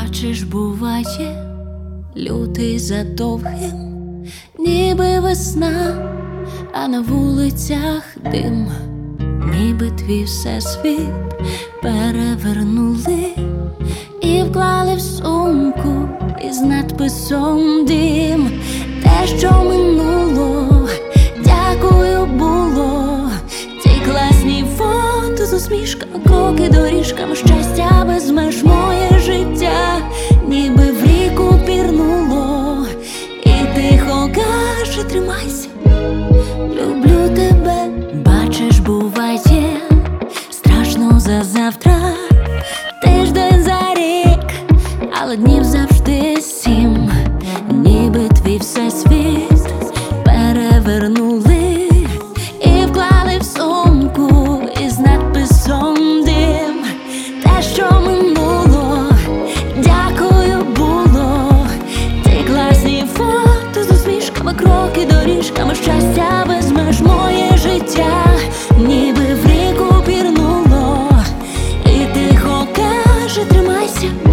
Бачиш, буває, лютий за довгим, ніби весна, а на вулицях дим, ніби твій всесвіт перевернули і вклали в сумку із надписом «Дім». Те, що минуло, дякую, було. Ті класні фото з усмішками, кроки доріжками, щастя без меж, моє життя ніби в ріку пірнуло і тихо каже: тримайся, люблю тебе. Бачиш, буває, страшно за завтра, тиждень за рік, але днів завжди 7, ніби твій всесвіт перевернули і вклали в сумку із надписом «Дім». Те, що минуло, дякую, було. Ті класні фото з усмішками, кроки доріжками, щастя без меж, моє життя ніби в ріку пірнуло і тихо каже: тримайся,